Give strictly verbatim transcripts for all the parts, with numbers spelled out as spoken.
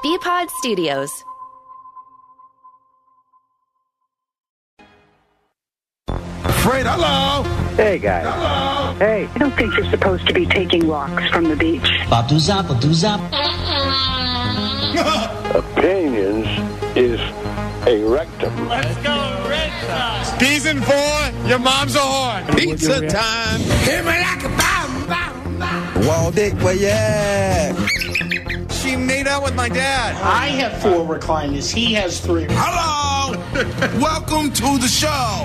B-Pod Studios. Fred, hello. Hey, guys. Hello. Hey. I don't think you're supposed to be taking rocks from the beach. Baduza, baduza. Opinions is a rectum. Let's go, Red Sox. Season four, your mom's a whore. Pizza time. Hit me like a bomb, bomb, bomb. Wall dick, where you at? She made out with my dad. I have four recliners. He has three. Hello. Welcome to the show.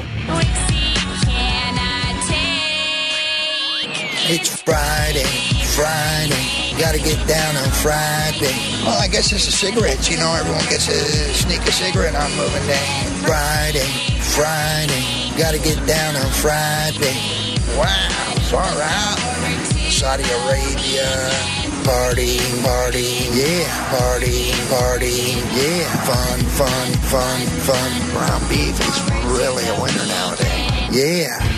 It's Friday, Friday. Gotta get down on Friday. Well, I guess it's a cigarette. You know, everyone gets a sneak a cigarette on moving day. Friday, Friday. Gotta get down on Friday. Wow, far out. Saudi Arabia. Party, party, yeah. Party, party, yeah. Fun, fun, fun, fun. Ground beef is really a winner nowadays. Yeah.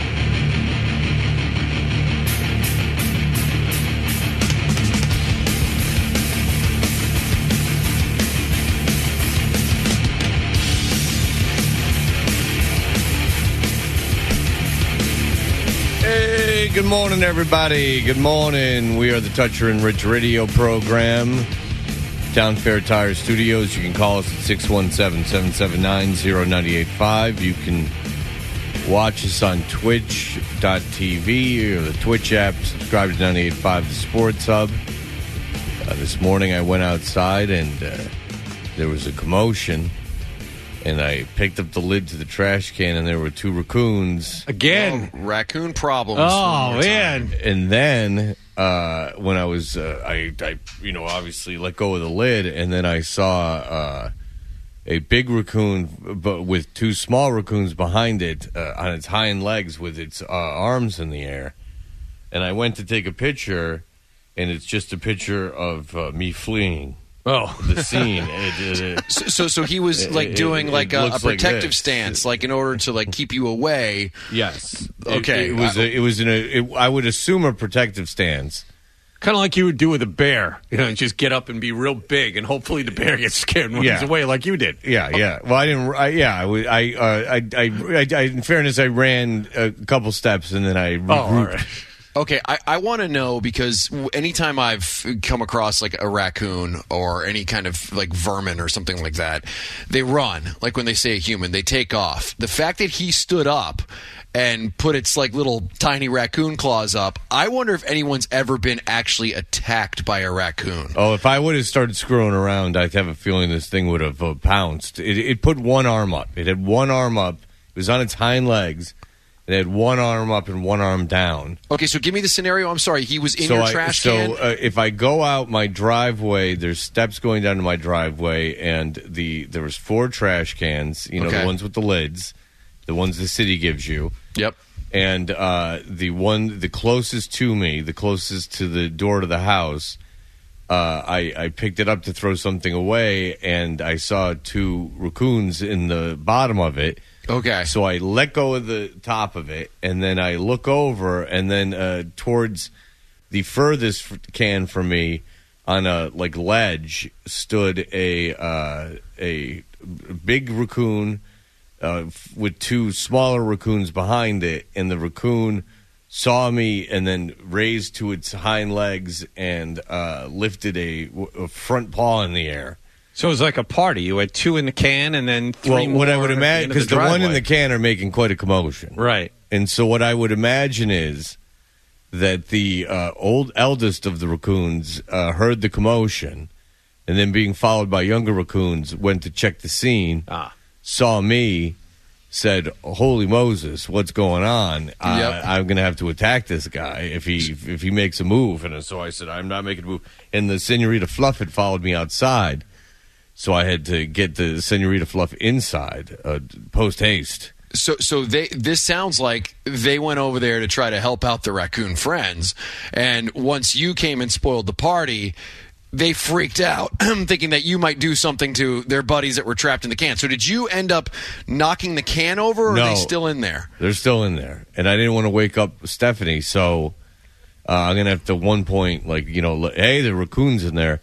Hey, good morning, everybody. Good morning. We are the Toucher and Rich radio program. Town Fair Tire Studios. You can call us at six one seven, seven seven nine, zero nine eight five. You can watch us on twitch dot t v or the Twitch app. Subscribe to ninety-eight point five, the Sports Hub. Uh, this morning I went outside and uh, there was a commotion. And I picked up the lid to the trash can, and there were two raccoons. Again. Oh, raccoon problems. Oh, man. And then uh, when I was, uh, I, I, you know, obviously let go of the lid, and then I saw uh, a big raccoon, but with two small raccoons behind it uh, on its hind legs with its uh, arms in the air. And I went to take a picture, and it's just a picture of uh, me fleeing. Oh, the scene. It, it, it, so, so, so he was like it, doing it, like it a, a protective like stance, like in order to like keep you away. Yes. Okay. It, it was. A, it was in a. It, I would assume a protective stance. Kind of like you would do with a bear, you know, just get up and be real big, and hopefully the bear gets scared and runs yeah. away like you did. Yeah, yeah. Well, I didn't. I, yeah, I, I, uh, I, I, I, in fairness, I ran a couple steps and then I regrouped. Oh, all right. Okay, I, I want to know because anytime I've come across like a raccoon or any kind of like vermin or something like that, they run. Like when they say a human, they take off. The fact that he stood up and put its like little tiny raccoon claws up, I wonder if anyone's ever been actually attacked by a raccoon. Oh, if I would have started screwing around, I have a feeling this thing would have uh, pounced. It, it put one arm up. It had one arm up. It was on its hind legs. It had one arm up and one arm down. Okay, so give me the scenario. I'm sorry. He was in so your I, trash so, can? So uh, if I go out my driveway, there's steps going down to my driveway, and the there was four trash cans, you know, okay. the ones with the lids, the ones the city gives you. Yep. And uh, the one, the closest to me, the closest to the door to the house, uh, I, I picked it up to throw something away, and I saw two raccoons in the bottom of it. Okay. So I let go of the top of it, and then I look over, and then uh, towards the furthest can from me, on a like ledge, stood a uh, a big raccoon uh, with two smaller raccoons behind it, and the raccoon saw me and then raised to its hind legs and uh, lifted a, a front paw in the air. So it was like a party. You had two in the can and then three well, more. What I would imagine, because the, the one in the can are making quite a commotion, right? And so what I would imagine is that the uh, old eldest of the raccoons uh, heard the commotion, and then being followed by younger raccoons, went to check the scene, ah. saw me, said, "Holy Moses, what's going on? Yep. Uh, I'm going to have to attack this guy if he if he makes a move." And so I said, "I'm not making a move." And the Senorita Fluff had followed me outside. So I had to get the Senorita Fluff inside, uh, post haste. So, so they. This sounds like they went over there to try to help out the raccoon friends, and once you came and spoiled the party, they freaked out, thinking that you might do something to their buddies that were trapped in the can. So, did you end up knocking the can over, or no, are they still in there? They're still in there, and I didn't want to wake up Stephanie, so uh, I'm gonna have to one point, like you know, hey, the raccoon's in there.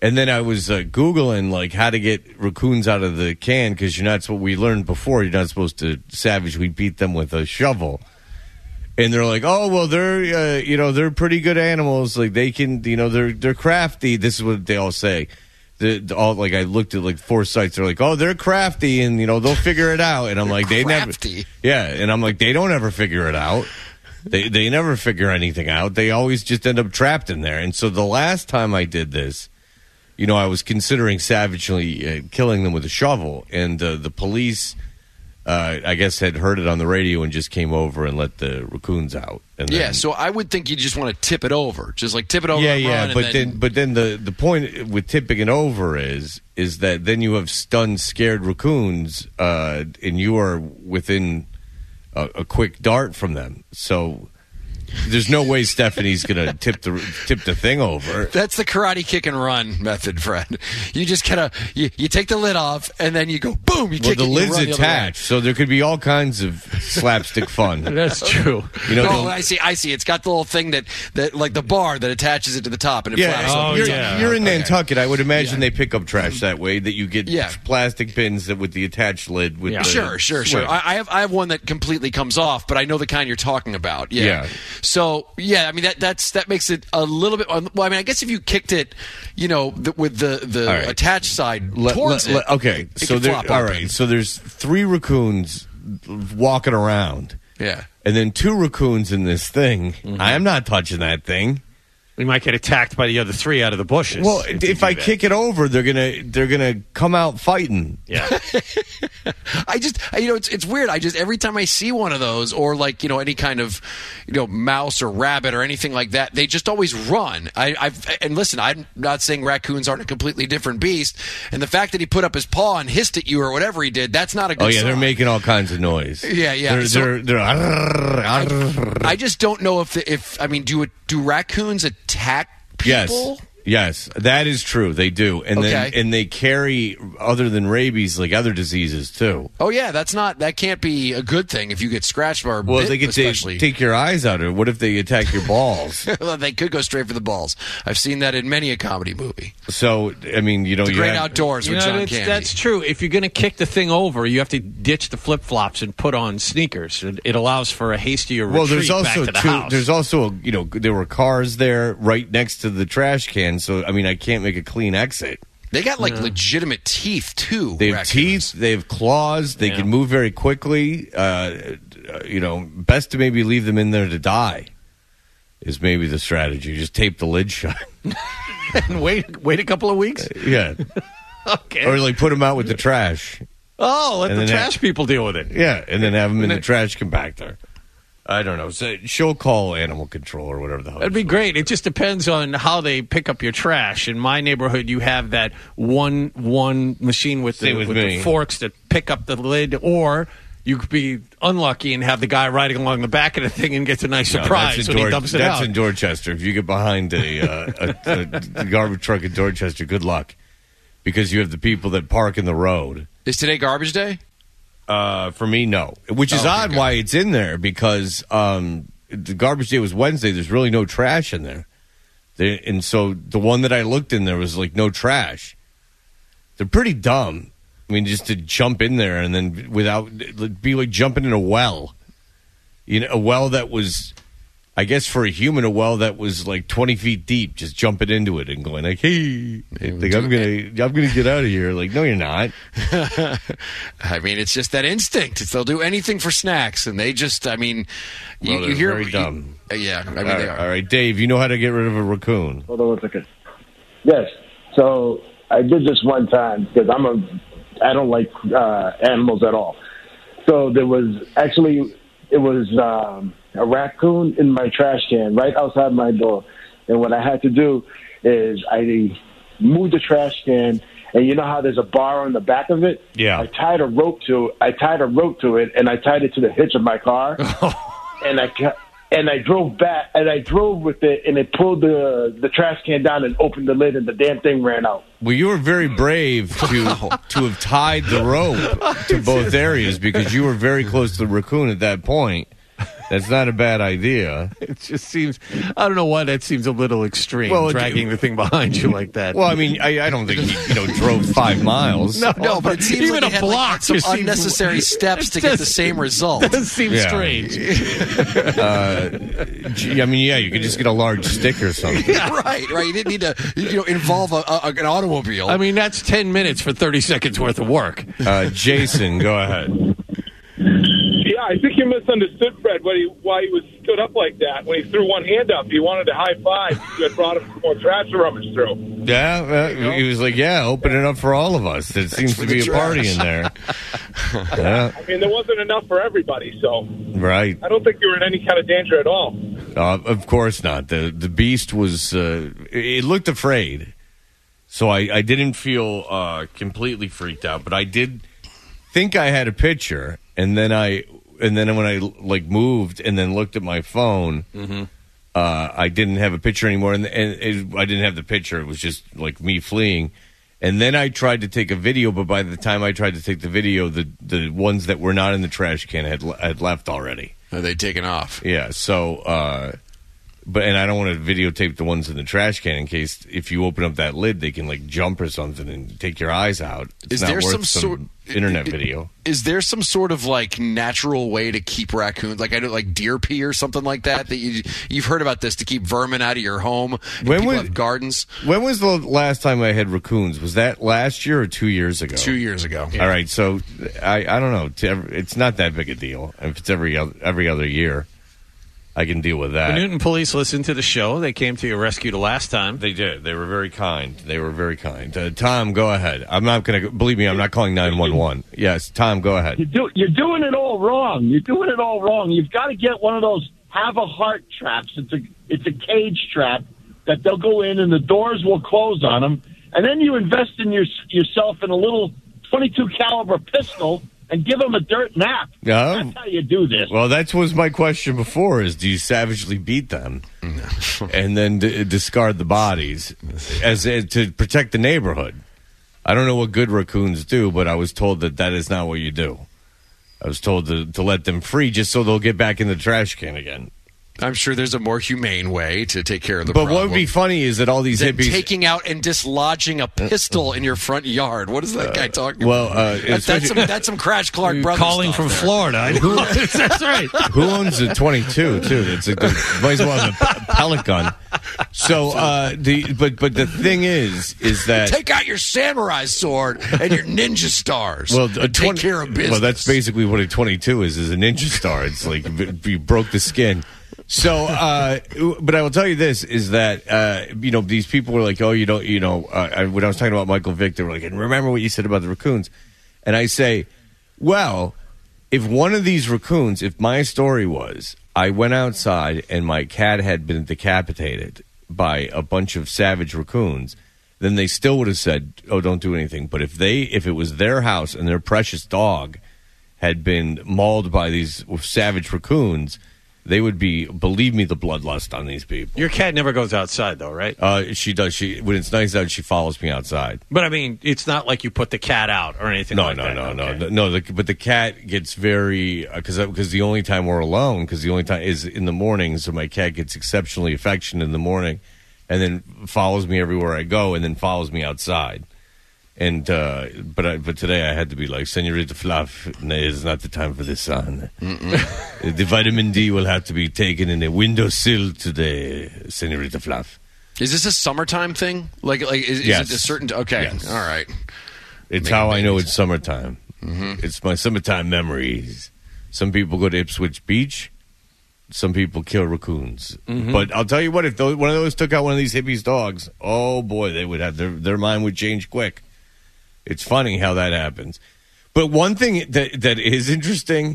And then I was uh, Googling, like, how to get raccoons out of the can, because you're not, what we learned before, you're not supposed to savagely beat them with a shovel. And they're like, oh, well, they're, uh, you know, they're pretty good animals. Like, they can, you know, they're they're crafty. This is what they all say. The, the, all like I looked at like four sites. They're like, oh, they're crafty, and you know they'll figure it out. And I'm like, they crafty. never, yeah. And I'm like, they don't ever figure it out. They they never figure anything out. They always just end up trapped in there. And so the last time I did this, you know, I was considering savagely uh, killing them with a shovel, and uh, the police, uh, I guess, had heard it on the radio and just came over and let the raccoons out. And yeah, then, so I would think you just want to tip it over, just like tip it over. yeah, and yeah. run, But and then, then, but then the the point with tipping it over is is that then you have stunned, scared raccoons, uh, and you are within a, a quick dart from them. So. There's no way Stephanie's gonna tip the tip the thing over. That's the karate kick and run method, Fred. You just kind of you, you take the lid off and then you go boom. You well, kick the it, lid's you run attached, so there could be all kinds of slapstick fun. That's true. You know, oh, the- I see. I see. It's got the little thing that, that like the bar that attaches it to the top and it yeah, flaps. Oh, open. you're, yeah. you're in Okay. Nantucket. I would imagine Yeah. they pick up trash that way. That you get Yeah. plastic bins that with the attached lid. With Yeah. the Sure, sure, sure. swing. I, I have I have one that completely comes off, but I know the kind you're talking about. Yeah. Yeah. So yeah, I mean that that's that makes it a little bit. Well, I mean, I guess if you kicked it, you know, the, with the the All right. attached side Let- towards let- it. let- okay, it so could there. flop All open. right, so there's three raccoons walking around, Yeah. and then two raccoons in this thing. Mm-hmm. I am not touching that thing. We might get attacked by the other three out of the bushes. Well, you if do I that. kick it over, they're gonna they're gonna come out fighting. yeah, I just, you know, it's it's weird. I just every time I see one of those, or like you know any kind of, you know, mouse or rabbit or anything like that, they just always run. I, I've and listen, I'm not saying raccoons aren't a completely different beast, and the fact that he put up his paw and hissed at you or whatever he did, that's not a good Oh yeah, sign. they're making all kinds of noise. Yeah, yeah. They're So- they're, they're I just don't know if the, if I mean, do it, do raccoons attack yes. people? Yes, that is true. They do, and then Okay. and they carry other than rabies, like other diseases too. Oh yeah, that's not that can't be a good thing if you get scratched or Well, bit, they could especially. take, take your eyes out of it. What if they attack your balls? Well, they could go straight for the balls. I've seen that in many a comedy movie. So I mean, you know, The you Great have- Outdoors you with know, John that's, Candy. that's true. If you're going to kick the thing over, you have to ditch the flip flops and put on sneakers. It, it allows for a hastier Well, retreat there's also back to the two. house. There's also a, you know there were cars there right next to the trash can. So I mean, I can't make a clean exit. They got like legitimate teeth too. They have raccoons. teeth. They have claws. They Yeah. can move very quickly. Uh, you know, best to maybe leave them in there to die. Is maybe the strategy. Just tape the lid shut. and wait, wait a couple of weeks. Yeah, Okay. or like put them out with the trash. oh, let and the then trash that- people deal with it. Yeah, and then have them in And the then- trash compactor. I don't know. So she'll call animal control or whatever the hell. That'd be it's great. It just depends on how they pick up your trash. In my neighborhood, you have that one one machine with the, Same with with me. the forks that pick up the lid, or you could be unlucky and have the guy riding along the back of the thing and gets a nice No, surprise that's in when he Dor- dumps it that's out. in Dorchester. If you get behind a, uh, a, a garbage truck in Dorchester, good luck, because you have the people that park in the road. Is today garbage day? Uh, for me, no. Which is Oh, okay, odd good. why it's in there, because um, the garbage day was Wednesday. There's really no trash in there. They, and so the one that I looked in there was like no trash. They're pretty dumb. I mean, just to jump in there and then without, it'd be like jumping in a well. You know, a well that was, I guess for a human, a well that was like twenty feet deep, just jumping into it and going like, hey, like, I'm going to I'm gonna get out of here. Like, no, you're not. I mean, it's just that instinct. It's, they'll do anything for snacks, and they just, I mean, you, Well, you they're hear very you- dumb. uh, yeah, I mean, all, they right, are. all right, Dave, you know how to get rid of a raccoon. Hold on one second. Yes. So I did this one time because I'm a I don't like uh, animals at all. So there was actually it was um, a raccoon in my trash can right outside my door, and what I had to do is I moved the trash can, and you know how there's a bar on the back of it? Yeah. I tied a rope to I tied a rope to it, and I tied it to the hitch of my car, and I. ca- And I drove back, and I drove with it, and it pulled the the trash can down and opened the lid, and the damn thing ran out. Well, you were very brave to to have tied the rope to both areas because you were very close to the raccoon at that point. That's not a bad idea. It just seems, I don't know why that seems a little extreme, Well, it- dragging the thing behind you like that. Well, I mean, I, I don't think he, you know, drove five miles. No, No, but it seems even like a it had, like, block some just seems- unnecessary steps to it get the does- same result. That seems Yeah. strange. Gee, I mean, yeah, you could just get a large stick or something. Right, right. You didn't need to, you know, involve a, a, an automobile. I mean, that's ten minutes for thirty seconds worth of work. Uh, Jason, go ahead. Yeah, I think you misunderstood Fred when he, why he was stood up like that. When he threw one hand up, he wanted to high five. You had brought him some more trash to rummage through. Yeah, uh, he was like, yeah, open it up for all of us. There seems to for be the a party in there. Yeah, I mean, there wasn't enough for everybody, so right. I don't think you were in any kind of danger at all. Uh, of course not. The the beast was, uh, it looked afraid. So I, I didn't feel uh, completely freaked out, but I did think I had a picture, and then I and then when I like moved and then looked at my phone, Mm-hmm. uh, I didn't have a picture anymore, and, and it, I didn't have the picture. It was just like me fleeing. And then I tried to take a video, but by the time I tried to take the video, the the ones that were not in the trash can had had left already. Are they taken off? Yeah. So, uh, but and I don't want to videotape the ones in the trash can in case if you open up that lid, they can like jump or something and take your eyes out. It's Is not there worth some sort- internet it- video? Is there some sort of like natural way to keep raccoons, like I know, like deer pee or something like that? That you you've heard about this to keep vermin out of your home. If When people was- have gardens? When was the last time I had raccoons? Was that last year or two years ago? Two years ago. All right. So I I don't know. To ever- It's not that big a deal. If it's every other, every other year, I can deal with The that. Newton police listened to the show. They came to your rescue the last time. They did. They were very kind. They were very kind. Uh, Tom, go ahead. I'm not going to believe me. I'm not calling nine one one. Yes, Tom, go ahead. You do, you're doing it all wrong. You're doing it all wrong. You've got to get one of those have a heart traps. It's a it's a cage trap that they'll go in and the doors will close on them, and then you invest in your, yourself in a little twenty-two caliber pistol and give them a dirt nap. No? That's how you do this. Well, that was my question before: is do you savagely beat them and then d- discard the bodies as, as to protect the neighborhood? I don't know what good raccoons do, but I was told that that is not what you do. I was told to, to let them free just so they'll get back in the trash can again. I'm sure there's a more humane way to take care of the But problem. what would be funny is that all these Than hippies taking out and dislodging a pistol in your front yard. What is that guy talking well, about? uh, That- that's, some, especially- that's some Crash Clark You're Brothers calling stuff from there. Florida. I know. That's right. Who owns a twenty-two too? It's a good, might as well have a p- pellet gun. So uh, the but but the thing is is that Take out your samurai sword and your ninja stars. well and a take twenty care of business. Well, that's basically what a twenty-two is: is a ninja star. It's like you broke the skin. So, uh, but I will tell you this: is that uh, you know these people were like, oh, you don't, you know, uh, I, when I was talking about Michael Vick, they were like, and remember what you said about the raccoons, and I say, well, if one of these raccoons, if my story was, I went outside and my cat had been decapitated by a bunch of savage raccoons, then they still would have said, oh, don't do anything. But if they, if it was their house and their precious dog had been mauled by these savage raccoons, they would be, believe me, the bloodlust on these people. Your cat never goes outside, though, right? Uh, she does. She when it's nice out, she follows me outside. But I mean, it's not like you put the cat out or anything No, like no, that. no, no, Okay. no, no. The, but the cat gets very because because the only time we're alone because the only time is in the morning. So my cat gets exceptionally affectionate in the morning, and then follows me everywhere I go, and then follows me outside. And uh, but I, but today I had to be like, Senorita Fluff, no, it's not the time for the sun. The vitamin D will have to be taken in a windowsill today, Senorita Fluff. Is this a summertime thing? Like, like is, Yes. is it a certain? Okay, Yes. all right. It's Make how I know babies. it's summertime. Mm-hmm. It's my summertime memories. Some people go to Ipswich Beach. Some people kill raccoons. Mm-hmm. But I'll tell you what, if those, one of those took out one of these hippies' dogs, oh boy, they would have their their mind would change quick. It's funny how that happens. But one thing that that is interesting.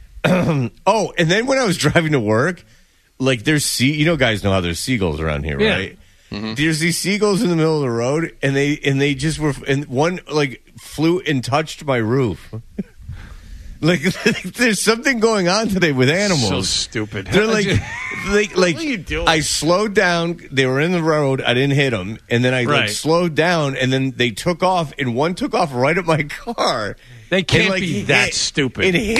oh, and then when I was driving to work, like there's sea, you know, guys know how there's seagulls around here, Yeah. right? There's these seagulls in the middle of the road, and they and they just were, and one like flew and touched my roof. like, there's something going on today with animals. So stupid. They're like, like, like What are you doing? I slowed down. They were in the road. I didn't hit them, and then I like Right. slowed down, and then they took off, and one took off right at my car. They can't And, like, be it that hit- stupid. It hit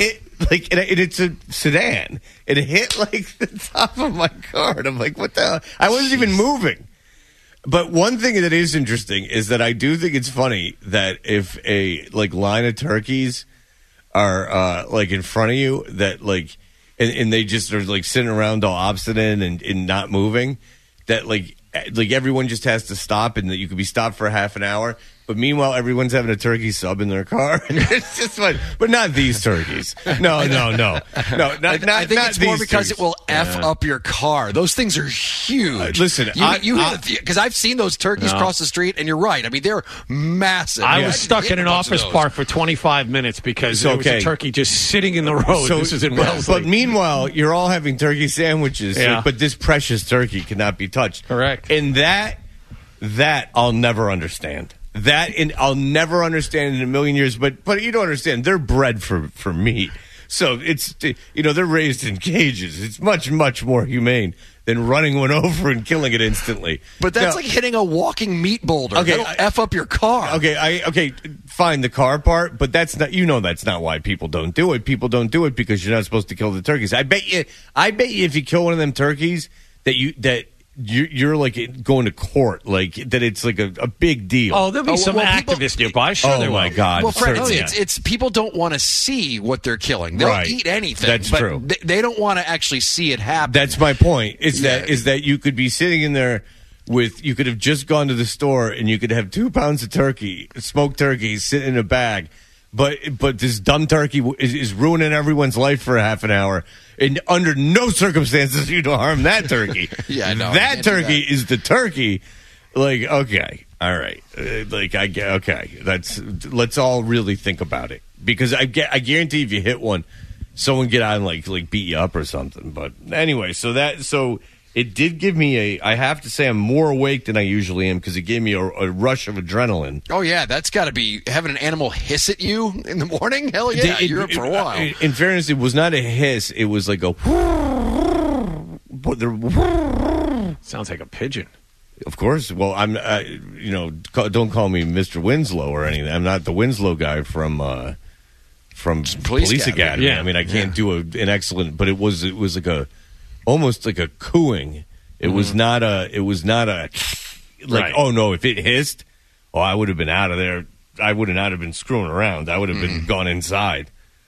like, and it's a sedan. It hit like the top of my car. And I'm like, what the hell? I wasn't Jeez. even moving. But one thing that is interesting is that I do think it's funny that if a like line of turkeys are uh, like in front of you, that like, and, and they just are like sitting around all obstinate and, and not moving, that like like everyone just has to stop, and that you could be stopped for half an hour. But meanwhile, everyone's having a turkey sub in their car. It's just fun. But not these turkeys. No, no, no. No, not, not, I think not it's more these because turkeys. it will F Yeah. up your car. Those things are huge. Uh, listen, you, I- you I- because I've seen those turkeys No. cross the street, and you're right. I mean, they're massive. I Yeah. was stuck hit in an a bunch of office those. park for twenty-five minutes because It's there was okay. a turkey just sitting in the road. So- this is in but, Wellesley. but meanwhile, you're all having turkey sandwiches. Yeah. But this precious turkey cannot be touched. Correct. And that, that I'll never understand. That and I'll never understand in a million years. But but you don't understand. They're bred for, for meat. So it's, you know, they're raised in cages. It's much, much more humane than running one over and killing it instantly. But that's Now- like hitting a walking meat boulder. Okay, That'll I- F up your car. Okay, I okay, fine the car part, but that's not you know that's not why people don't do it. People don't do it because you're not supposed to kill the turkeys. I bet you I bet you if you kill one of them turkeys that you that you you're like going to court, like that it's like a, a big deal. oh, there'll be Oh, some well, people- activists nearby. Sure, Oh, there my will. God. Well, Fred, it's, Certainly. it's, it's people don't want to see what they're killing. They'll Right. eat anything. That's but true. They, they don't want to actually see it happen. That's my point. Is that Yeah. is that you could be sitting in there with you could have just gone to the store and you could have two pounds of turkey, smoked turkey, sitting in a bag. But but this dumb turkey w- is, is ruining everyone's life for a half an hour. And under no circumstances you to harm that turkey. Yeah, I know. I That can't do turkey that. is the turkey. Like, okay, all right. Uh, like, I get, okay. That's, let's all really think about it. Because I, get, I guarantee if you hit one, someone get out and, like, like beat you up or something. But anyway, so that, so it did give me a, I have to say I'm more awake than I usually am because it gave me a, a rush of adrenaline. Oh, yeah, that's got to be having an animal hiss at you in the morning? Hell yeah, It- you're up for a it- while. In, in fairness, it was not a hiss. It was like a. But there- Sounds like a pigeon. Of course. Well, I'm. Uh, you know, ca- don't call me Mister Winslow or anything. I'm not the Winslow guy from uh, from Police Police, Academy. Academy. Yeah. I mean, I can't Yeah. do a, an excellent, but it was it was like a almost like a cooing. It was not a. It was not a. Like, Right. oh no! If it hissed, oh, I would have been out of there. I would have not have been screwing around. I would have been gone inside.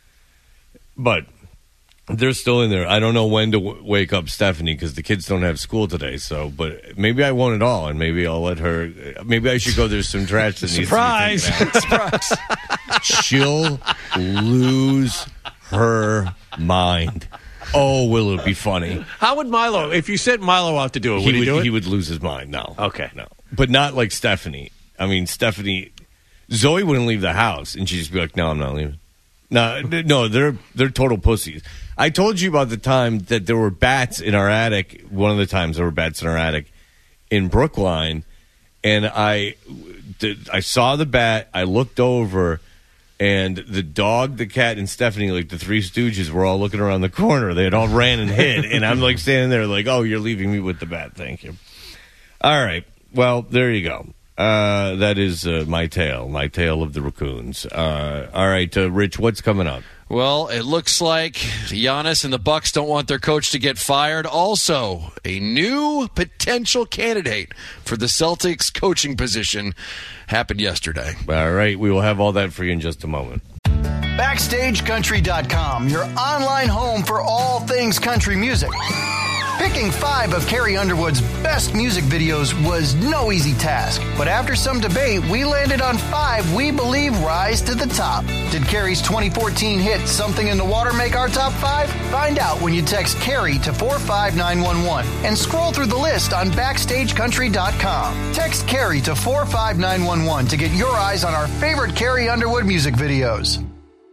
But they're still in there. I don't know when to w- wake up Stephanie because the kids don't have school today. So, but maybe I won't at all, and maybe I'll let her. Maybe I should go. There's some trash that needs Surprise! to be taken out. She'll lose her mind. Oh, will it be funny? How would Milo, if you sent Milo out to do it, would he he, would. do it? He would lose his mind. No. Okay. No. But not like Stephanie. I mean, Stephanie. Zoe wouldn't leave the house, and she'd just be like, "No, I'm not leaving." No, no, they're they're total pussies. I told you about the time that there were bats in our attic. One of the times there were bats in our attic in Brookline, and I, I saw the bat. I looked over, and the dog, the cat, and Stephanie, like the Three Stooges, were all looking around the corner. They had all ran and hid, and I'm like standing there, like, "Oh, you're leaving me with the bat? Thank you." All right. Well, there you go. Uh, that is uh, my tale, my tale of the raccoons. Uh, all right, uh, Rich, what's coming up? Well, it looks like Giannis and the Bucks don't want their coach to get fired. Also, a new potential candidate for the Celtics coaching position happened yesterday. All right, we will have all that for you in just a moment. Backstage Country dot com, your online home for all things country music. Picking five of Carrie Underwood's best music videos was no easy task, but after some debate, we landed on five we believe rise to the top. Did Carrie's twenty fourteen hit Something in the Water make our top five? Find out when you text Carrie to four five nine one one and scroll through the list on Backstage Country dot com. Text Carrie to four five nine one one to get your eyes on our favorite Carrie Underwood music videos.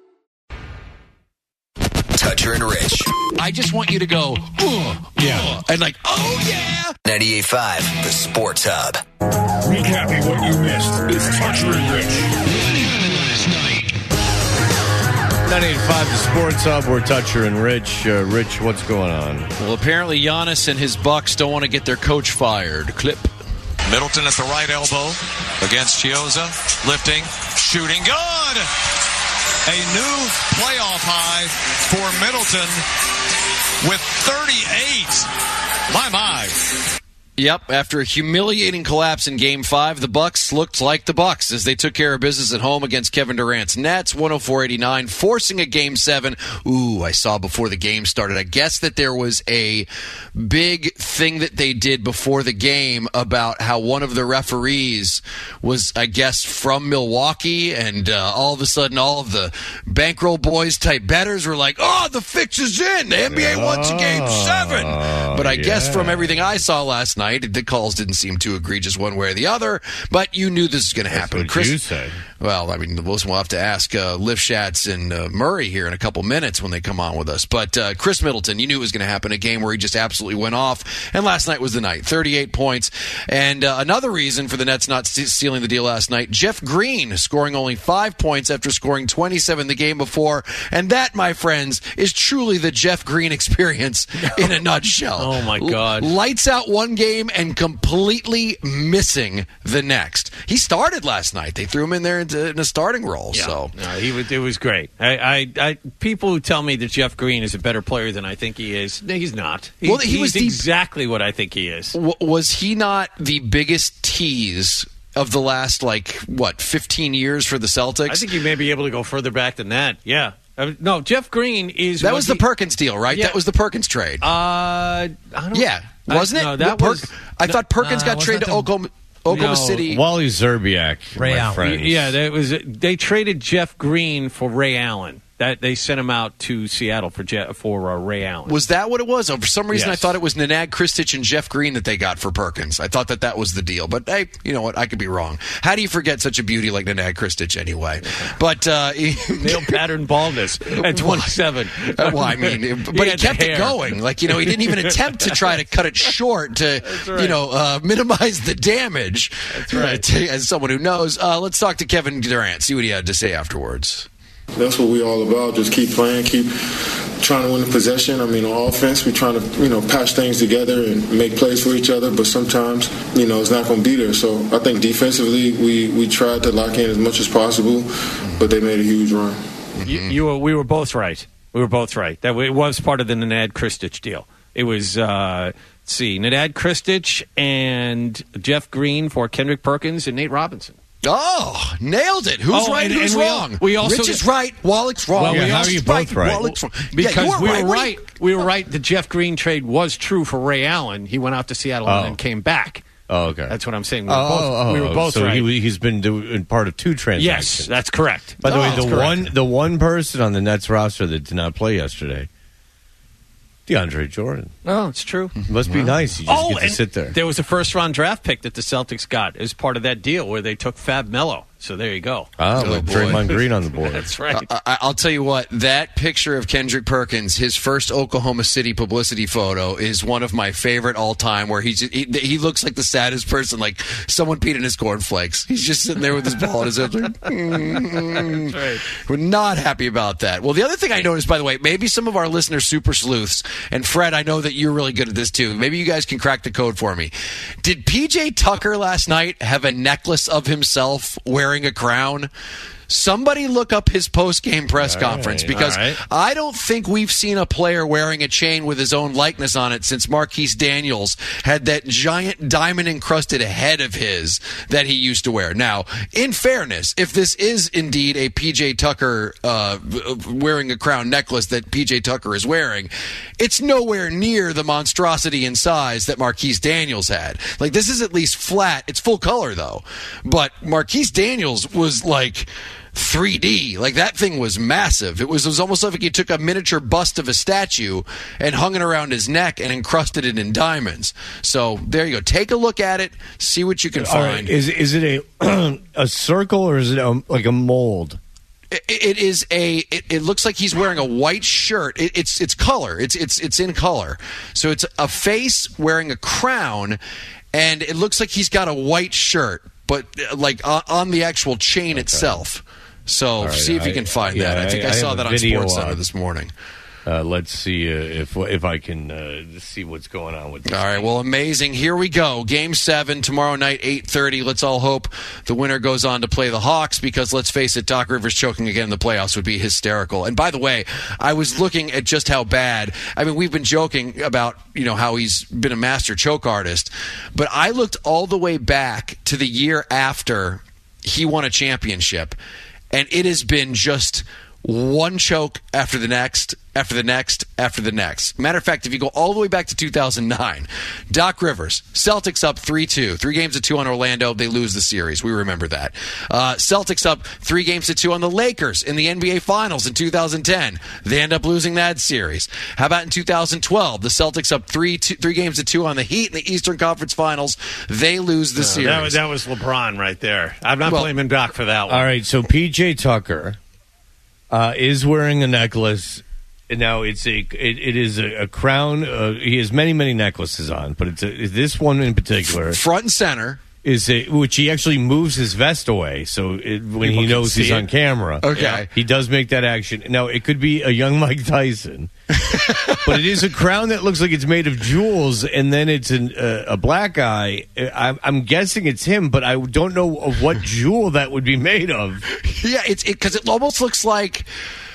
Toucher and Rich. I just want you to go, oh, yeah, and like, oh, yeah. ninety-eight point five, the Sports Hub. Recapping what you missed is Toucher and Rich. ninety-eight point five, the Sports Hub. We're Toucher and Rich. Uh, Rich, what's going on? Well, apparently Giannis and his Bucks don't want to get their coach fired. Clip. Middleton at the right elbow against Chiozza. Lifting, shooting, good! a new playoff high for Middleton with thirty-eight. My, my. Yep, after a humiliating collapse in Game five, the Bucks looked like the Bucks as they took care of business at home against Kevin Durant's Nets, one oh four eighty-nine, forcing a Game seven. Ooh, I saw before the game started. I guess that there was a big thing that they did before the game about how one of the referees was, I guess, from Milwaukee, and uh, all of a sudden all of the bankroll boys type bettors were like, oh, the fix is in. The N B A wants a Game seven. But I yeah. guess from everything I saw last night, the calls didn't seem too egregious one way or the other, but you knew this was going to happen. What Chris, you say? Well, I mean, listen, we'll have to ask uh, Lifshatz and uh, Murray here in a couple minutes when they come on with us. But uh, Chris Middleton, you knew it was going to happen, a game where he just absolutely went off. And last night was the night, thirty-eight points. And uh, another reason for the Nets not st- sealing the deal last night, Jeff Green scoring only five points after scoring twenty-seven the game before. And that, my friends, is truly the Jeff Green experience in a nutshell. Oh, my God. L- lights out one game and completely missing the next. He started last night. They threw him in there into, in a starting role. Yeah. So no, he was, it was great. I, I, I, people who tell me that Jeff Green is a better player than I think he is, he's not. He, well, he he's was the, exactly what I think he is. W- was he not the biggest tease of the last, like, what, fifteen years for the Celtics? I think you may be able to go further back than that. Yeah. Uh, no, Jeff Green is... That was he, the Perkins deal, right? Yeah. That was the Perkins trade. Uh, I don't, yeah. Wasn't I, it? No, that per- was... I thought Perkins uh, got traded to the, Oklahoma, Oklahoma no, City. Wally Zerbiak, Ray my Allen. friends. Yeah, that was. They traded Jeff Green for Ray Allen. That they sent him out to Seattle for Je- for uh, Ray Allen. Was that what it was? Oh, for some reason, Yes. I thought it was Nenad Kristich and Jeff Green that they got for Perkins. I thought that that was the deal. But, hey, you know what? I could be wrong. How do you forget such a beauty like Nenad Kristich anyway? But uh, male pattern baldness at twenty-seven. well, I mean, but he, he kept it going. Like, you know, he didn't even attempt to try to cut it short to, right. you know, uh, minimize the damage. That's right. Uh, to, as someone who knows, uh, let's talk to Kevin Durant. See what he had to say afterwards. That's what we're all about. Just keep playing, keep trying to win the possession. I mean, on offense, we're trying to, you know, patch things together and make plays for each other, but sometimes, you know, it's not going to be there. So I think defensively, we, we tried to lock in as much as possible, but they made a huge run. You, you were, we were both right. We were both right. That it was part of the Nenad Kristich deal. It was, uh, let's see, Nenad Kristich and Jeff Green for Kendrick Perkins and Nate Robinson. Oh, nailed it. Who's oh, right and, who's and we wong? Al- we also Rich is right, Wallach's wrong. Well, yeah, we how also are you both right? right? Wallach's wrong. Because yeah, you we right. were right. We were right. The Jeff Green trade was true for Ray Allen. He went out to Seattle Oh. and then came back. Oh, okay. That's what I'm saying. We oh, were both, oh, we were both so right. he, he's been doing part of two transactions. Yes, that's correct. By the oh, way, the correct. one the one person on the Nets roster that did not play yesterday, DeAndre Jordan. Oh, it's true. Must be Wow. nice. You just oh, get to and sit there. There was a first round draft pick that the Celtics got as part of that deal where they took Fab Melo. So there you go. Ah, Oh, with boy. Draymond Green on the board. That's right. I, I, I'll tell you what, that picture of Kendrick Perkins, his first Oklahoma City publicity photo, is one of my favorite all time. Where he's he, he looks like the saddest person, like someone peed in his cornflakes. He's just sitting there with his ball in his head. Like, mm, That's right. We're not happy about that. Well, the other thing I noticed, by the way, maybe some of our listeners, super sleuths, and Fred, I know that you're really good at this too. Maybe you guys can crack the code for me. Did P J Tucker last night have a necklace of himself wearing a crown? Somebody look up his post-game press All conference right, because all right. I don't think we've seen a player wearing a chain with his own likeness on it since Marquise Daniels had that giant diamond-encrusted head of his that he used to wear. Now, in fairness, if this is indeed a P J Tucker uh, wearing a crown necklace that P J Tucker is wearing, it's nowhere near the monstrosity in size that Marquise Daniels had. Like, this is at least flat. It's full color, though. But Marquise Daniels was like three D. Like, that thing was massive. It was, it was almost like he took a miniature bust of a statue and hung it around his neck and encrusted it in diamonds. So there you go. Take a look at it. See what you can All right, find. Is is it a a circle or is it a, like a mold? It, it is a. It, it looks like he's wearing a white shirt. It, it's it's color. It's it's it's in color. So it's a face wearing a crown, and it looks like he's got a white shirt, but uh, like uh, on the actual chain Okay. itself. So All right, see if you I- can find yeah, that. I think I, I- I saw have that a on video SportsCenter on- this morning. Uh, let's see uh, if if I can uh, see what's going on with this. All right, well, amazing. Here we go. Game seven tomorrow night, eight thirty. Let's all hope the winner goes on to play the Hawks because, let's face it, Doc Rivers choking again in the playoffs would be hysterical. And by the way, I was looking at just how bad. I mean, we've been joking about, you know, how he's been a master choke artist, but I looked all the way back to the year after he won a championship, and it has been just one choke after the next, after the next, after the next. Matter of fact, if you go all the way back to two thousand nine, Doc Rivers, Celtics up three two. Three games to two on Orlando. They lose the series. We remember that. Uh, Celtics up three games to two on the Lakers in the N B A Finals in two thousand ten. They end up losing that series. How about in two thousand twelve? The Celtics up three, two, three games to two on the Heat in the Eastern Conference Finals. They lose the No, series. That was, that was LeBron right there. I'm not Well, blaming Doc for that one. All right, so P J Tucker uh, is wearing a necklace. Now it's a it, it is a, a crown. Uh, he has many many necklaces on, but it's a, this one in particular, front and center, is a, which he actually moves his vest away, so it, when People he can knows see he's it. on camera. Okay. Yeah. He does make that action. Now it could be a young Mike Tyson, but it is a crown that looks like it's made of jewels, and then it's an, uh, a black guy. I'm, I'm guessing it's him, but I don't know of what jewel that would be made of. Yeah, it's because it, it almost looks like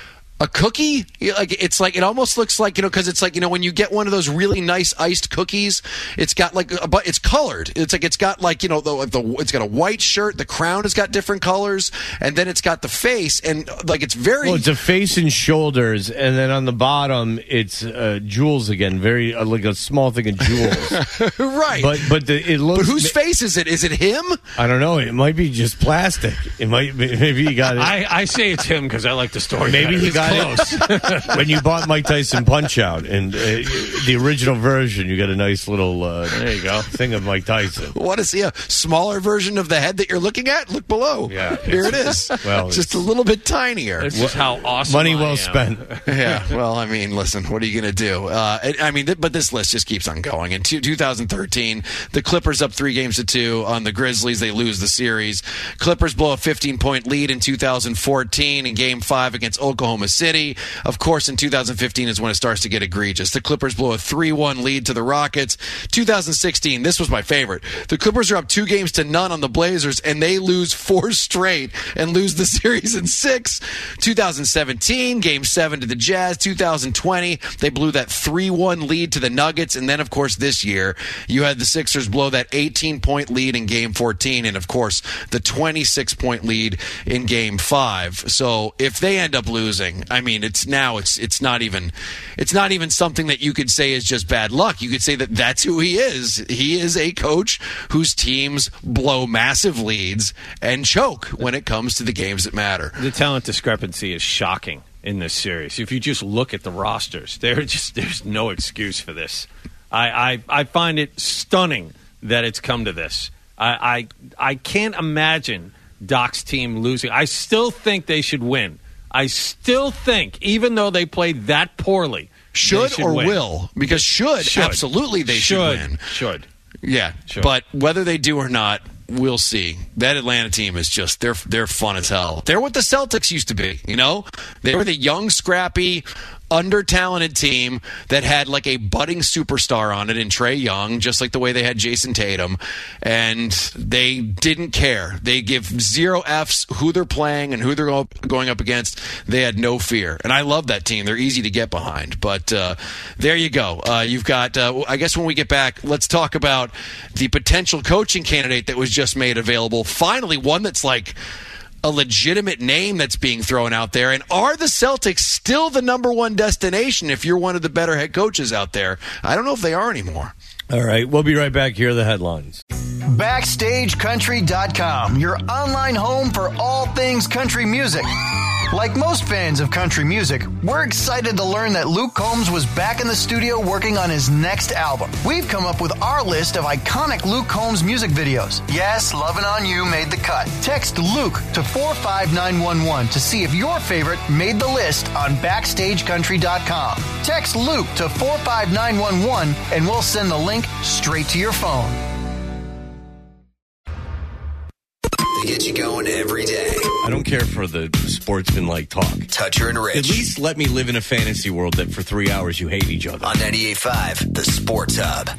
a cookie. Like it's like it almost looks like, you know, because it's like, you know, when you get one of those really nice iced cookies, it's got like a, but it's colored. It's like it's got like, you know, the, the it's got a white shirt. The crown has got different colors, and then it's got the face, and like it's very. Well, it's a face and shoulders, and then on the bottom it's uh, jewels again, very uh, like a small thing of jewels. Right. But but the, it looks. But whose face is it? Is it him? I don't know. It might be just plastic. It might be, maybe he got it. I, I say it's him because I like the story. Maybe better. he It's got close. it when you bought Mike Tyson Punch Out, and uh, the original version. You got a nice little uh, there you go thing of Mike Tyson. Want to see a smaller version of the head that you're looking at? Look below. Yeah, here it is. Well, just a little bit tinier. This is how awesome. Money I well am. spent. Yeah. Well, I mean, listen. What are you going to do? Uh, I mean, th- but this list just keeps on going. In two- twenty thirteen, the Clippers up three games to two on the Grizzlies. They lose the series. Clippers blow a fifteen-point lead in two thousand fourteen in Game Five against Oklahoma City. Of course, in two thousand fifteen is when it starts to get egregious. The Clippers blow a three one lead to the Rockets. two thousand sixteen, this was my favorite. The Clippers are up two games to none on the Blazers, and they lose four straight and lose the series in six. two thousand seventeen, Game seven to the Jazz. two thousand twenty, they blew that three one lead to the Nuggets. And then, of course, this year, you had the Sixers blow that eighteen-point lead in Game fourteen, and, of course, the twenty-six-point lead in Game five. So if they end up losing, I mean, it's now it's it's not even it's not even something that you could say is just bad luck. You could say that that's who he is. He is a coach whose teams blow massive leads and choke when it comes to the games that matter. The talent discrepancy is shocking in this series. If you just look at the rosters, there just there's no excuse for this. I, I, I find it stunning that it's come to this. I, I I can't imagine Doc's team losing. I still think they should win. I still think, even though they played that poorly, should, should or win. will, because should, Should. absolutely they should, Should. win. Should. Yeah, Sure. but whether they do or not, we'll see. That Atlanta team is just they're they're fun as hell. They're what the Celtics used to be. You know, they were the young, scrappy, under-talented team that had like a budding superstar on it in Trae Young, just like the way they had Jason Tatum, and they didn't care. They give zero Fs who they're playing and who they're go- going up against. They had no fear, and I love that team. They're easy to get behind. But uh, there you go. Uh, you've got. Uh, I guess when we get back, let's talk about the potential coaching candidate that was just made available. Finally, one that's like a legitimate name that's being thrown out there. And are the Celtics still the number one destination if you're one of the better head coaches out there? I don't know if they are anymore. All right, we'll be right back. Here are the headlines. Backstage Country dot com, your online home for all things country music. Like most fans of country music, we're excited to learn that Luke Combs was back in the studio working on his next album. We've come up with our list of iconic Luke Combs music videos. Yes, Lovin' On You made the cut. Text Luke to four five nine one one to see if your favorite made the list on Backstage Country dot com. Text Luke to four five nine one one and we'll send the link straight to your phone. They get you going every day. I don't care for the sportsman-like talk. Toucher and Rich. At least let me live in a fantasy world that for three hours you hate each other. On ninety-eight point five, The Sports Hub.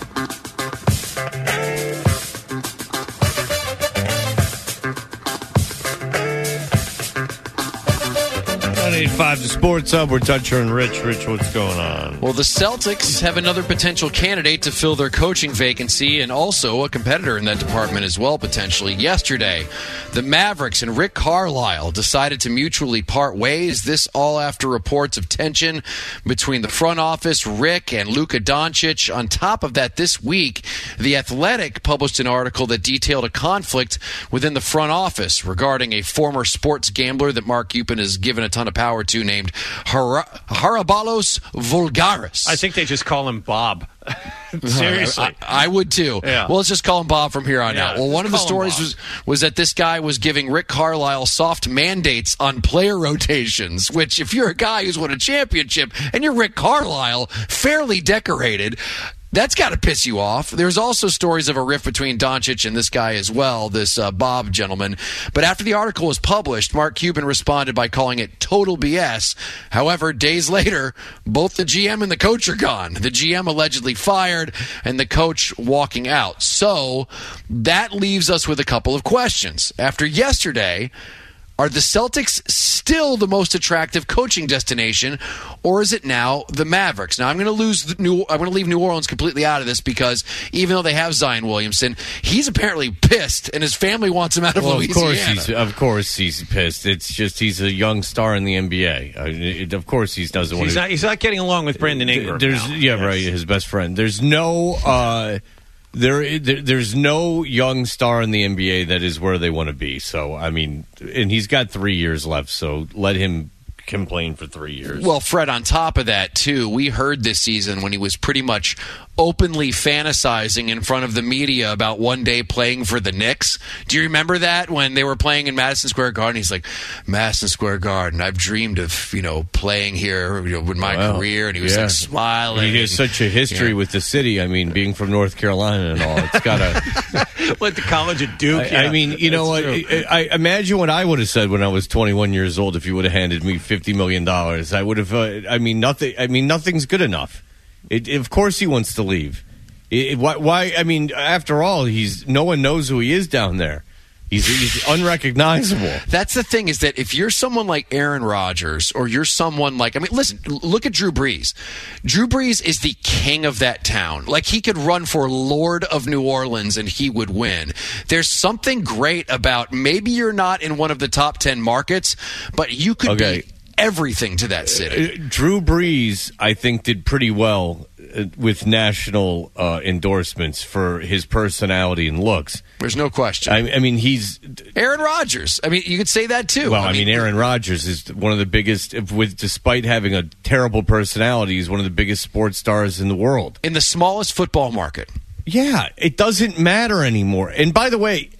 ninety-eight point five, The Sports Hub. We're Toucher and Rich. Rich, what's going on? Well, the Celtics have another potential candidate to fill their coaching vacancy and also a competitor in that department as well, potentially. Yesterday, the Mavericks and Rick Carlisle decided to mutually part ways. This all after reports of tension between the front office, Rick, and Luka Doncic. On top of that, this week, The Athletic published an article that detailed a conflict within the front office regarding a former sports gambler that Mark Cuban has given a ton of power to named Har- Harabalos Vulgaris. I think they just call him Bob. Seriously. I, I would too. Yeah. Well, let's just call him Bob from here on Yeah, out. Well, one of the stories was, was that this guy was giving Rick Carlisle soft mandates on player rotations, which if you're a guy who's won a championship and you're Rick Carlisle, fairly decorated, that's got to piss you off. There's also stories of a rift between Doncic and this guy as well, this uh, Bob gentleman. But after the article was published, Mark Cuban responded by calling it total B S. However, days later, both the G M and the coach are gone. The G M allegedly fired and the coach walking out. So that leaves us with a couple of questions. After yesterday, are the Celtics still the most attractive coaching destination, or is it now the Mavericks? Now, I'm going to lose the New. I'm going to leave New Orleans completely out of this because even though they have Zion Williamson, he's apparently pissed, and his family wants him out of well, Louisiana. Of course, he's, of course he's pissed. It's just he's a young star in the N B A. I mean, it, of course, he doesn't want He's to. not, he's not getting along with Brandon Ingram. There's now. yeah, Yes. right. His best friend. There's no. Uh, There, there, there's no young star in the N B A that is where they want to be. So, I mean, and he's got three years left. So let him complain for three years. Well, Fred, on top of that, too, we heard this season when he was pretty much openly fantasizing in front of the media about one day playing for the Knicks. Do you remember that when they were playing in Madison Square Garden? He's like, Madison Square Garden, I've dreamed of, you know, playing here, you know, with my Wow. career. And he was Yeah. like smiling. I mean, he has such a history Yeah. with the city. I mean, being from North Carolina and all, it's got to. Went to college at Duke. I, yeah. I mean, you know what? I, I imagine what I would have said when I was twenty-one years old if you would have handed me fifty million dollars. I would have. Uh, I mean, nothing. I mean, nothing's good enough. It, of course, he wants to leave. It, why, why? I mean, after all, he's no one knows who he is down there. He's, he's unrecognizable. That's the thing, is that if you're someone like Aaron Rodgers or you're someone like, I mean, listen, look at Drew Brees. Drew Brees is the king of that town. Like, he could run for Lord of New Orleans and he would win. There's something great about maybe you're not in one of the top ten markets, but you could Okay. be everything to that city. Uh, Drew Brees, I think, did pretty well uh, with national uh, endorsements for his personality and looks. There's no question. I, I mean, he's Aaron Rodgers. I mean, you could say that too. well. I, mean, Aaron Rodgers is one of the biggest. With despite having a terrible personality, he's one of the biggest sports stars in the world. in the smallest football market. Yeah, it doesn't matter anymore. And by the way,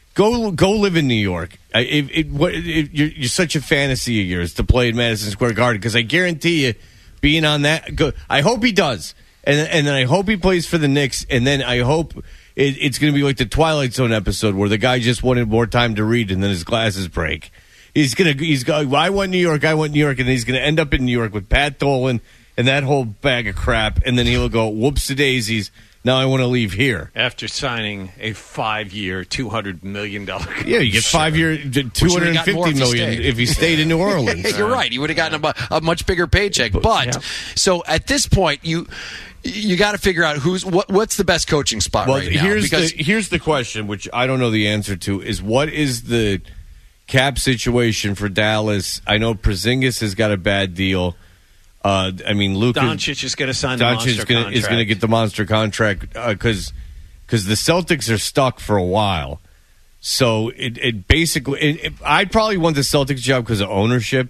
go go live in New York. I- It, it, what, it, you're, you're such a fantasy of yours to play at Madison Square Garden, because I guarantee you, being on that, go, I hope he does, and and then I hope he plays for the Knicks, and then I hope it, it's going to be like the Twilight Zone episode where the guy just wanted more time to read, and then his glasses break. He's gonna he's going. Well, I want New York. I want New York, and then he's going to end up in New York with Pat Dolan and that whole bag of crap, and then he'll go, whoops the daisies. Now I want to leave here. After signing a five-year, two hundred million dollars contract. Yeah, you get five year, two hundred and fifty million if he stayed in New Orleans. You're right. You would have gotten a, a much bigger paycheck. But yeah. so at this point, you you got to figure out who's what, what's the best coaching spot Well, right now. here's Because the here's the question, which I don't know the answer to, is what is the cap situation for Dallas? I know Porzingis has got a bad deal. Uh, I mean, Luka Doncic is going to sign the Doncic monster is gonna, contract. is going to get the monster contract because because the Celtics are stuck for a while. So it, it basically, it, it, I'd probably want the Celtics job because of ownership.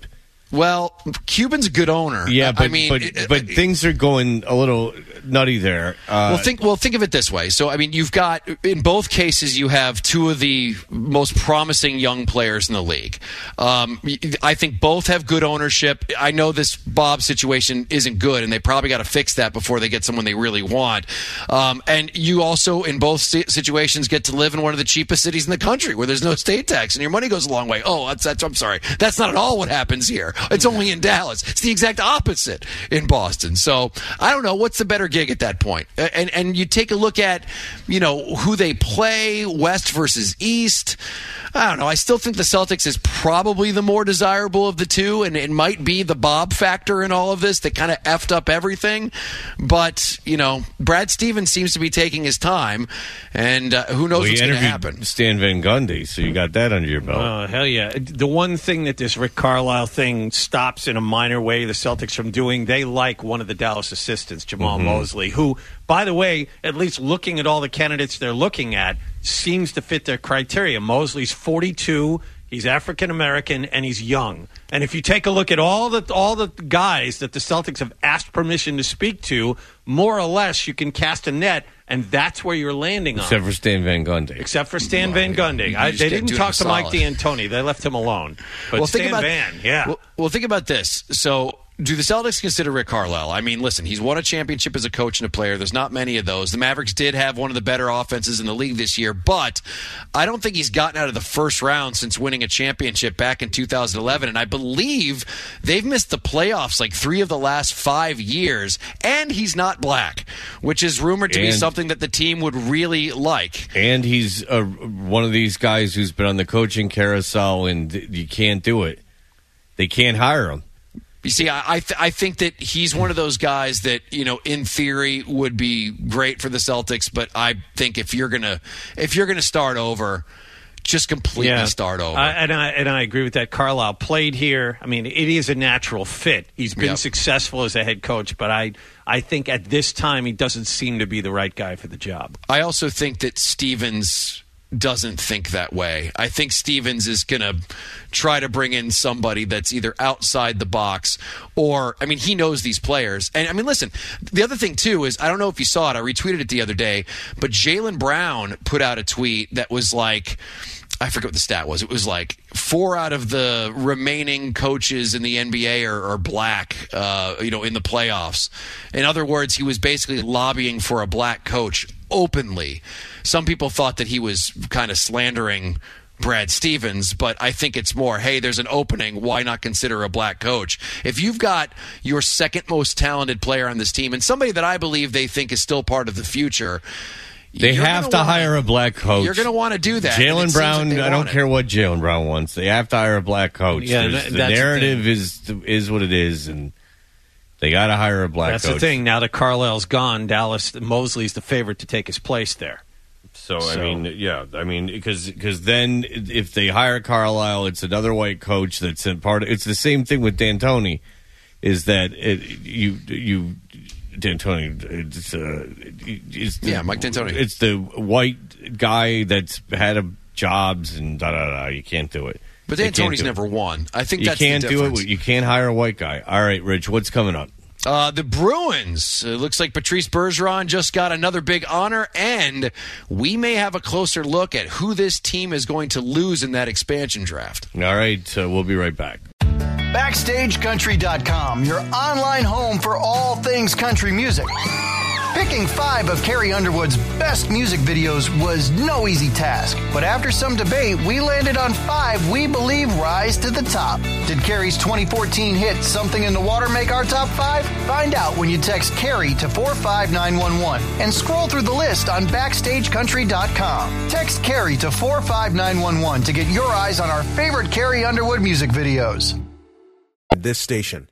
Well, Cuban's a good owner. Yeah, but I mean, but, it, but it, things are going a little nutty there. Uh, well, think well think of it this way. So, I mean, you've got in both cases you have two of the most promising young players in the league. Um, I think both have good ownership. I know this Bob situation isn't good, and they probably got to fix that before they get someone they really want. Um, and you also, in both situations, get to live in one of the cheapest cities in the country where there's no state tax, and your money goes a long way. Oh, that's, that's I'm sorry, that's not at all what happens here. It's only in Dallas. It's the exact opposite in Boston. So I don't know what's the better gig at that point. And and you take a look at, you know, who they play, West versus East. I don't know. I still think the Celtics is probably the more desirable of the two, and it might be the Bob factor in all of this that kind of effed up everything. But, you know, Brad Stevens seems to be taking his time, and uh, who knows well, what's going to interviewed happen. Stan Van Gundy, so you got that under your belt. Oh, hell yeah. The one thing that this Rick Carlisle thing stops in a minor way the Celtics from doing, they like one of the Dallas assistants, Jamal Mm-hmm. Mosley, who, by the way, at least looking at all the candidates they're looking at, seems to fit their criteria. Mosley's forty-two, he's African-American, and he's young. And if you take a look at all the all the guys that the Celtics have asked permission to speak to, more or less you can cast a net, and that's where you're landing on. Except for Stan Van Gundy. Except for Stan Van Gundy. You I, just they can't didn't do talk him to a Mike solid. D'Antoni. They left him alone. But well, Stan think about, Van, yeah. Well, well, think about this. So, do the Celtics consider Rick Carlisle? I mean, listen, he's won a championship as a coach and a player. There's not many of those. The Mavericks did have one of the better offenses in the league this year, but I don't think he's gotten out of the first round since winning a championship back in two thousand eleven, and I believe they've missed the playoffs like three of the last five years, and he's not black, which is rumored to And- be something that the team would really like. And he's uh, one of these guys who's been on the coaching carousel, and you can't do it. They can't hire him. You see, I I, th- I think that he's one of those guys that, you know, in theory would be great for the Celtics, but I think if you're gonna if you're gonna start over, just completely Yeah. start over. I, and I and I agree with that. Carlisle played here. I mean, it is a natural fit. He's been Yep. successful as a head coach, but I I think at this time he doesn't seem to be the right guy for the job. I also think that Stevens doesn't think that way. I think Stevens is going to try to bring in somebody that's either outside the box or, I mean, he knows these players. And, I mean, listen, the other thing, too, is I don't know if you saw it. I retweeted it the other day, but Jaylen Brown put out a tweet that was like, I forget what the stat was. It was like four out of the remaining coaches in the N B A are, are black, uh, you know, in the playoffs. In other words, he was basically lobbying for a black coach openly. Some people thought that he was kind of slandering Brad Stevens, but I think it's more, hey, there's an opening. Why not consider a black coach? If you've got your second most talented player on this team and somebody that I believe they think is still part of the future, They you're have gonna to wanna- hire a black coach. You're going to want to do that. and it Jaylen seems Brown, like they I don't want it. care what Jaylen Brown wants. They have to hire a black coach. Yeah, There's- that- the that's the narrative thing. is is what it is, and they got to hire a black That's coach. the thing. Now that Carlisle's gone, Dallas Mosley's the favorite to take his place there. So, I So- mean, yeah, I mean, because because then if they hire Carlisle, it's another white coach that's in part. Of, it's the same thing with D'Antoni, is that it, you you D'Antoni, it's uh, it's the, Yeah, Mike D'Antoni. It's the white guy that's had a jobs and da da da. You can't do it. But They can't D'Antoni's do it. never won. I think You that's can't the do difference. it. You can't hire a white guy. All right, Rich, what's coming up? Uh, the Bruins. It looks like Patrice Bergeron just got another big honor, and we may have a closer look at who this team is going to lose in that expansion draft. All right, uh, we'll be right back. Backstage Country dot com, your online home for all things country music. Picking five of Carrie Underwood's best music videos was no easy task, but after some debate, we landed on five we believe rise to the top. Did Carrie's twenty fourteen hit Something in the Water make our top five? Find out when you text Carrie to four five nine one one and scroll through the list on Backstage Country dot com. Text Carrie to four five nine one one to get your eyes on our favorite Carrie Underwood music videos. This station.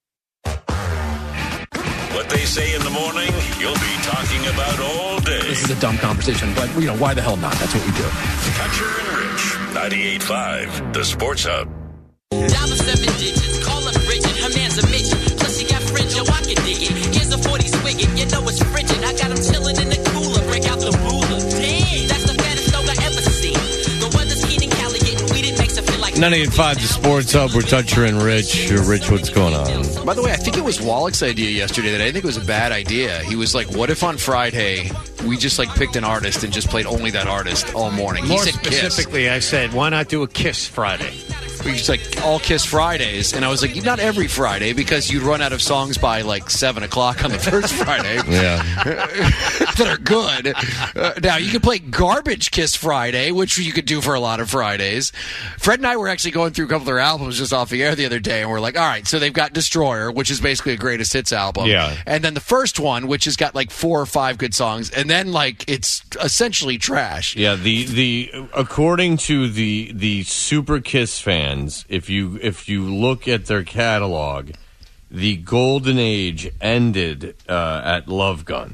What they say in the morning, you'll be talking about all day. This is a dumb conversation, but, you know, why the hell not? That's what we do. Toucher and Rich, ninety-eight point five, The Sports Hub. Dollar seven digits, call up Bridget, her man's a midget. Plus she got fringe, yo, I can dig it. Here's a forty swig it, you know it's frigid. I got him chilling in the cooler, break out the ruler. Damn, that's the fattest dog I ever seen. The weather's keen and Cali getting weeded, makes her feel like ninety-eight point five, the Sports Hub. We're Toucher and Rich. Rich, what's going on? By the way, I think it was Wallach's idea yesterday that I think it was a bad idea. He was like, what if on Friday we just like picked an artist and just played only that artist all morning? More he said specifically, Kiss. I said, why not do a Kiss Friday? We just like all Kiss Fridays. And I was like, not every Friday because you'd run out of songs by like seven o'clock on the first Friday. Yeah. that are good. Uh, now, you could play Garbage Kiss Friday, which you could do for a lot of Fridays. Fred and I were actually going through a couple of their albums just off the air the other day, and we're like, all right, so they've got Destroyer, which is basically a greatest hits album. Yeah. And then the first one, which has got like four or five good songs, and then like it's essentially trash. Yeah, the the according to the the Super Kiss fans, if you if you look at their catalog, the golden age ended uh, at Love Gun.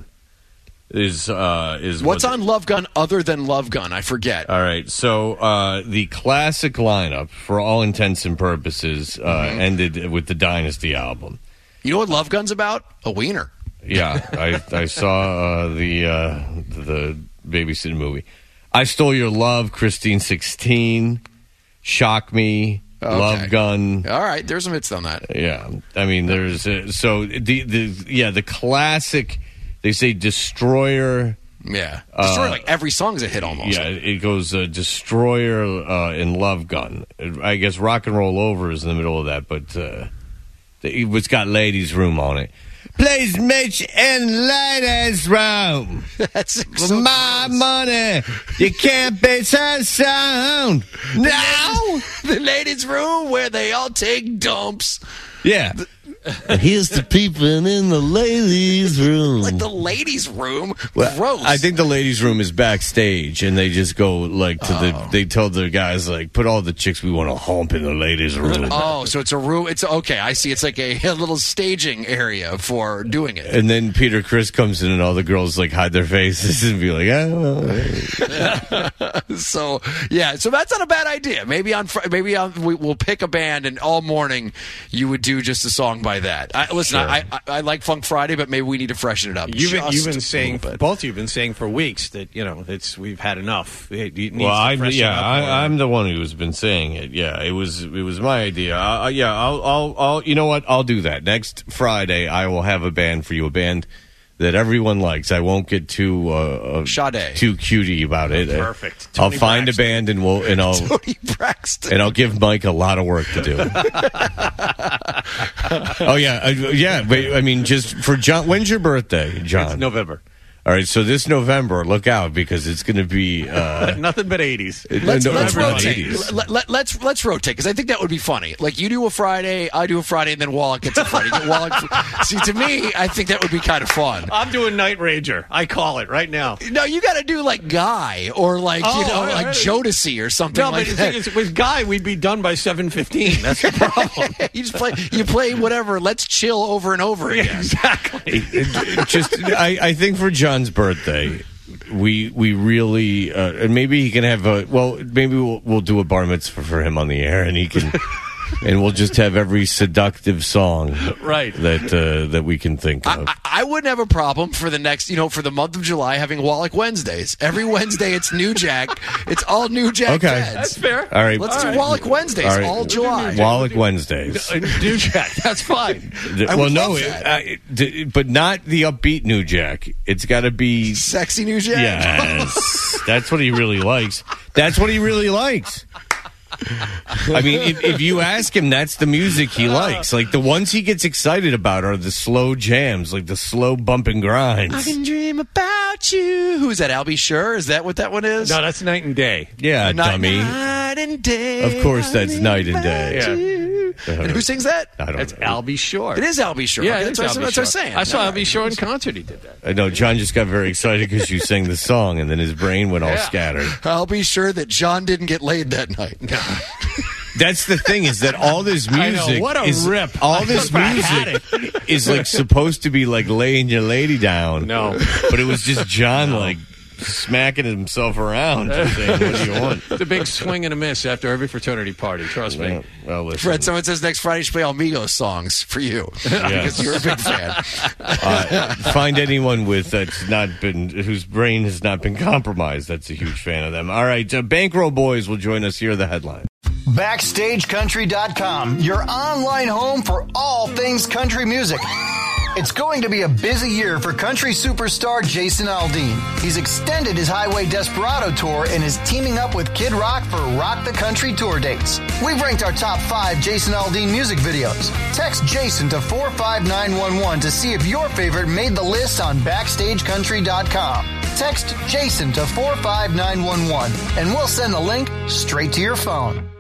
Is uh, is What's what on Love Gun other than Love Gun? I forget. All right, so uh, the classic lineup, for all intents and purposes, uh, Mhm. ended with the Dynasty album. You know what Love Gun's about? A wiener. Yeah, I I saw uh, the uh, the babysitting movie. I Stole Your Love, Christine sixteen, Shock Me, Okay. Love Gun. All right, there's some hits on that. Yeah, I mean, there's uh, so the the yeah the classic. They say Destroyer. Yeah, Destroyer. Uh, like every song is a hit almost. Yeah, it goes uh, Destroyer uh, and Love Gun. I guess Rock and Roll Over is in the middle of that, but uh, it's got Ladies Room on it. Plays Mitch and Ladies Room. That's For so my gross. money, you can't beat her sound. Now, the ladies' room where they all take dumps. yeah. And here's the people in the ladies' room. Like the ladies' room. Well, Gross. I think the ladies' room is backstage, and they just go like to Oh. the. They tell their guys like, put all the chicks we want to hump in the ladies' room. Oh, so it's a room. It's okay. I see. It's like a, a little staging area for doing it. And then Peter Criss comes in, and all the girls like hide their faces and be like, "Oh." So yeah, so that's not a bad idea. Maybe on Fri- maybe on, we, we'll pick a band, and all morning you would do just a song by that. I, listen, Sure. I, I I like Funk Friday, but maybe we need to freshen it up. You've been, just you've been a saying, little bit. both of you have been saying for weeks that, you know, it's we've had enough. It, it needs Well, to I freshen yeah, up I, more. I'm the one who's been saying it. Yeah, it was it was my idea. Uh, yeah, I'll, I'll I'll you know what? I'll do that next Friday. I will have a band for you, a band that everyone likes. I won't get too uh, Sade. too cutie about it. Perfect. I'll Tony find Braxton. a band and we'll and I'll Tony Braxton. and I'll give Mike a lot of work to do. Oh yeah, uh, yeah. But, I mean, just for John. When's your birthday, John? It's November. All right, so this November, look out because it's going to be uh, Nothing but eighties. Let's, no, let's not rotate. eighties. Let, let, let's let's rotate because I think that would be funny. Like you do a Friday, I do a Friday, and then Wallach gets a Friday. Get Wallach. See, to me, I think that would be kind of fun. I'm doing Night Ranger. I call it right now. No, you got to do like Guy or like Oh, you know all right, like all right. Jodeci or something No, but like the that. thing is, with Guy, we'd be done by seven fifteen. That's the problem. you just play you play whatever. Let's chill over and over again. Exactly. It- it just I, I think for John's birthday we we really uh, and maybe he can have a well maybe we'll, we'll do a bar mitzvah for him on the air and he can and we'll just have every seductive song Right. that uh, that we can think of. I, I wouldn't have a problem for the next, you know, for the month of July having Wallach Wednesdays. Every Wednesday it's New Jack. It's all New Jack Okay. Feds. That's fair. All right. Let's All do right. Wallach Wednesdays All right. all July. Wallach Wednesdays. Uh, New Jack. That's fine. The- I well, would no, love it, that. uh, it- d- but not the upbeat New Jack. It's got to be Sexy New Jack. yes. That's what he really likes. That's what he really likes. I mean, if, if you ask him, that's the music he likes. Like the ones he gets excited about are the slow jams, like the slow bump and I grinds. can dream about you. Who's that? Albie Sure? Is that what that one is? No, that's Night and Day. Yeah, night, dummy. night and day. Of course, that's I night and dream day. about Yeah. you. And who sings that? I don't That's know. Albie Shore. It is Albie Sure. Yeah, Okay, it that's, is what, Albie that's Shore. what I'm saying. I saw All right. Albie Shore in concert. He did that. I know John just got very excited because you sang the song, and then his brain went all Yeah. scattered. I'll be sure that John didn't get laid that night. That's the thing is that all this I know, music what a is rip. all this If I had music is like supposed to be like laying your lady down. No. but it was just John like smacking himself around, just saying, "What do you want?" It's a big swing and a miss after every fraternity party. Trust me. Well, well, listen. Fred, someone says next Friday you should play Almigos songs for you because you're a big fan. Uh, find anyone with that's not been whose brain has not been compromised. That's a huge fan of them. All right, uh, Bankroll Boys will join us here. The headline. Backstage Country dot com, your online home for all things country music. It's going to be a busy year for country superstar Jason Aldean. He's extended his Highway Desperado tour and is teaming up with Kid Rock for Rock the Country tour dates. We've ranked our top five Jason Aldean music videos. Text Jason to four five nine one one to see if your favorite made the list on Backstage Country dot com. Text Jason to four five nine one one and we'll send the link straight to your phone.